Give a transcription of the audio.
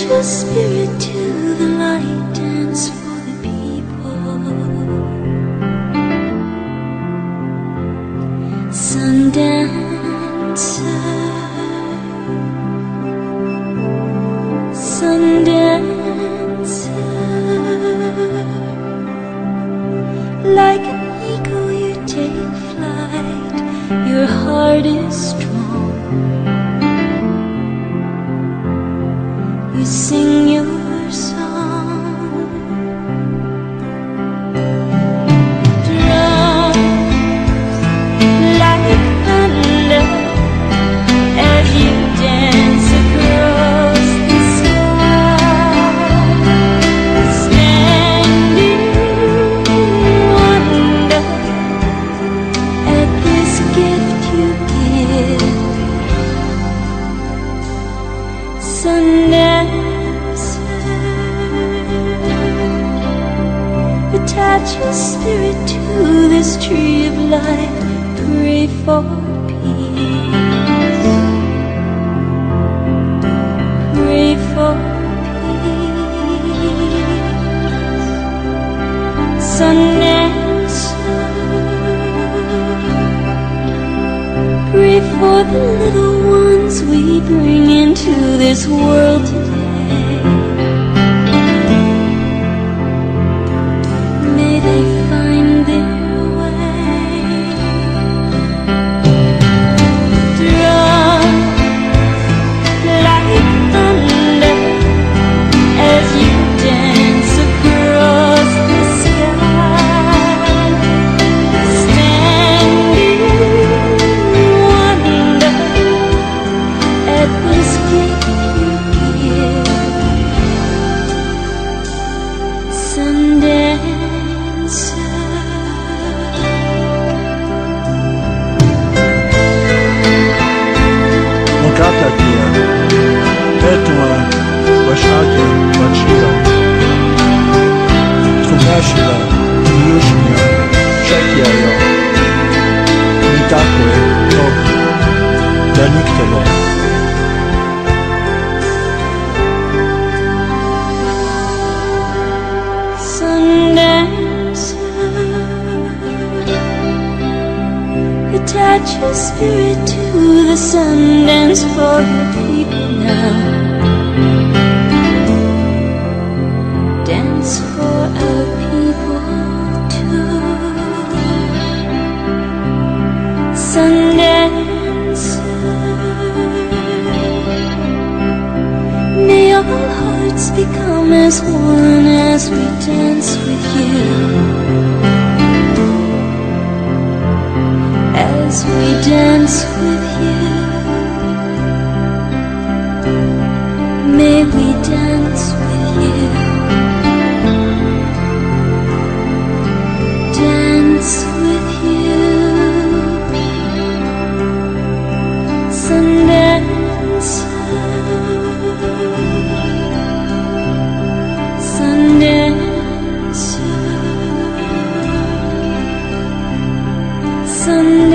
Attach your spirit to the light, dance for the people. Sundancer, Sundancer. Like an eagle you take flight, your heart is strong. You sing your song. Drums like thunder as you dance across the sky. Standing wonder at this gift you give. Sundancer, attach your spirit to this tree of life. Pray for peace. Pray for peace. Sundancer, pray for the little ones we bring into this world today. May they find their way. Drums like thunder as you dance across the sky. Standing wonder at this gift you give. Sundancer. Mokatakia, Etua, Washake, Wachia, Tumashila, Yushnia, Shakiaya, Nitakwe, Tok, Daniktelo. Sundancer, attach your spirit to the sun, dance for your people now. Dance for our people too. Sundancer, may all hearts become as one as we dance with you. As we dance with you, may we dance with you. Dance with you. Sundancer, Sundancer, Sundancer.